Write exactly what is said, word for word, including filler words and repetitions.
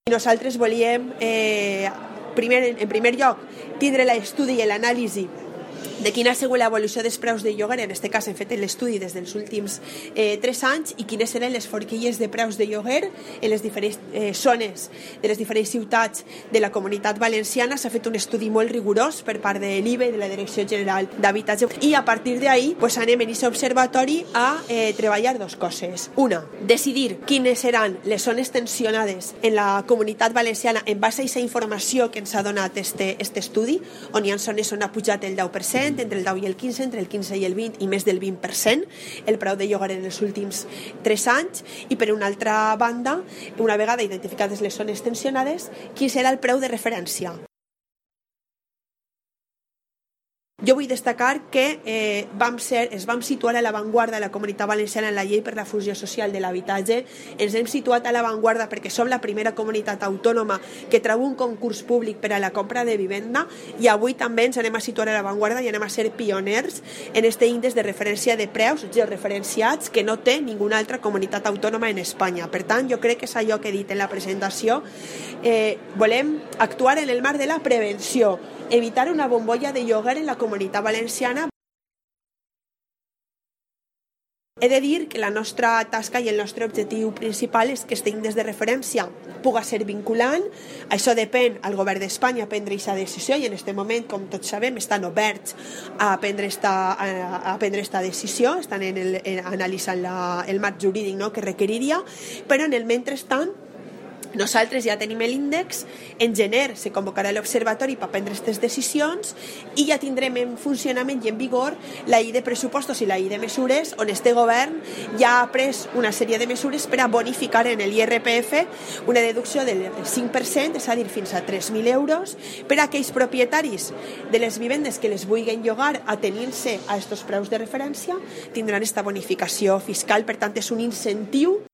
Nosaltres volíem, eh, primer, en primer lloc, tindre l'estudi i l'anàlisi de quina ha sigut l'evolució dels preus de lloguer. En aquest cas hem fet l'estudi des dels últims eh, tres anys i quines eren les forquilles de preus de lloguer en les diferents eh, zones de les diferents ciutats de la Comunitat Valenciana. S'ha fet un estudi molt rigorós per part de l'I B E, de la Direcció General d'Habitatge, i a partir d'ahí pues, anem en aquest observatori a eh, treballar dues coses. Una, decidir quines seran les zones tensionades en la Comunitat Valenciana en base a aquesta informació que ens ha donat este, este estudi, on hi ha zones on ha pujat el deu per cent, entre el deu i el quinze, entre el quinze i el vint i més del vint per cent el preu de lloguer en els últims tres anys, i per una altra banda, una vegada identificades les zones tensionades, quin serà el preu de referència. Jo vull destacar que eh, vam ser, es vam situar a l'avantguarda de la Comunitat Valenciana en la llei per la fusió social de l'habitatge. Ens hem situat a l'avantguarda perquè som la primera comunitat autònoma que treu un concurs públic per a la compra de vivenda, i avui també ens anem a situar a l'avantguarda i anem a ser pioners en este índex de referència de preus georreferenciats que no té ninguna altra comunitat autònoma en Espanya. Per tant, jo crec que és allò que he dit en la presentació. Eh, volem actuar en el marc de la prevenció, evitar una bombolla de lloguer en la Comunitat Valenciana. He de dir que la nostra tasca i el nostre objectiu principal és que este índex de referència puga ser vinculant. Això depèn al govern d'Espanya prendre aquesta decisió, i en aquest moment, com tots sabem, estan oberts a prendre esta, a, a prendre esta decisió, estan en el, en, analitzant la, el marc jurídic, no?, que requeriria, però en el mentrestant nosaltres ja tenim l'índex. En gener se convocarà l'observatori per prendre aquestes decisions i ja tindrem en funcionament i en vigor la llei de pressupostos i la llei de mesures, on este govern ja ha pres una sèrie de mesures per a bonificar en l'I R P F una deducció del cinc per cent, és a dir, fins a tres mil euros, per a aquells propietaris de les vivendes que les vulguin llogar atenint-se a aquests preus de referència tindran aquesta bonificació fiscal. Per tant, és un incentiu